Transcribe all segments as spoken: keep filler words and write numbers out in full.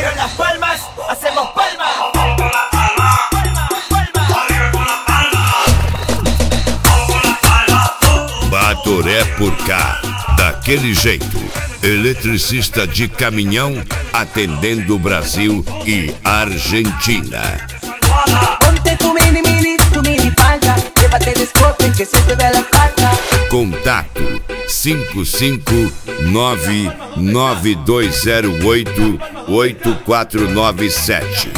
Pero en Las Palmas hacemos palmas. Batoré por cá, daquele jeito. Eletricista de caminhão, atendendo o Brasil e Argentina. Ponte tu mini mini, tu mini falda, llévate el escote que se te ve la falda. Contato cinco cinco nove nove dois zero oito oito quatro nove sete.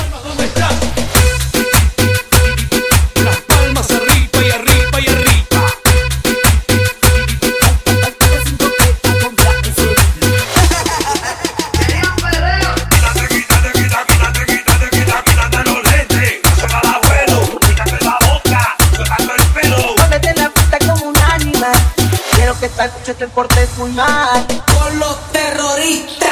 Que esta noche te portes muy mal con los terroristas.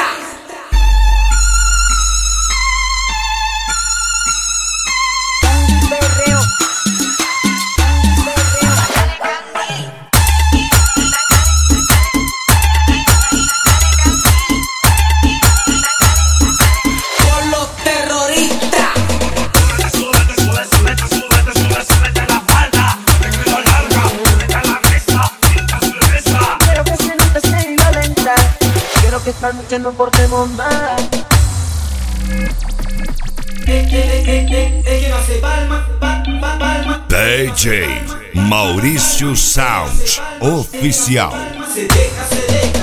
Con los terroristas. Quiero que esta noche nos portemos mal. D J Maurício Sound Oficial. Se deja, se deja.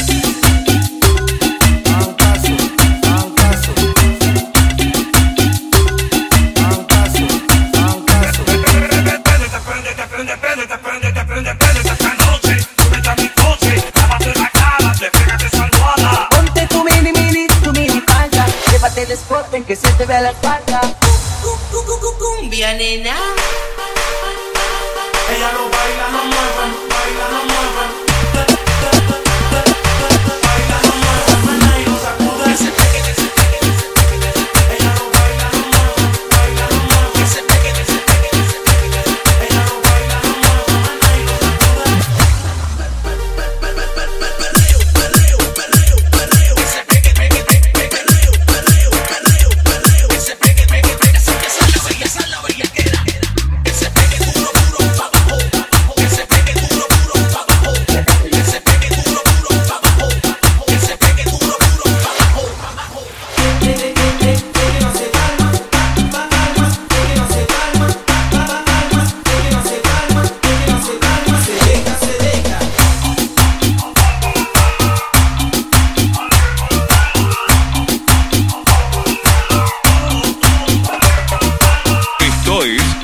Ponte tu mini mini, tu mini falda, llévate el escote que se te vea la espalda. Cumbia, nena. Ella no baila, no mueve, baila, no mueve. Baila, no mueve, suena y no sacude. Que se pegue, que se pegue, que se pegue. Ella no baila, no mueve, baila, no mueve. Que se pegue, que se pegue, que se pegue. Ella no baila, no mueve, suena y no sacude. Perreo, perreo, perreo, perreo. Que se pegue, pegue, pegue, perreo, perreo, perreo, perreo. Que se pegue, pegue, pegue, así que salga, salga, salga la bellaquera. Que se pegue duro, duro, pa' abajo. Que se pegue duro, duro, pa' abajo. Que se pegue duro, duro, pa' abajo. Que se pegue duro, duro, pa' abajo. Que que que que que no se calma, pa' calma, que no se calma, pa' calma, que no se calma, que no se calma, se deja, se deja. Esto es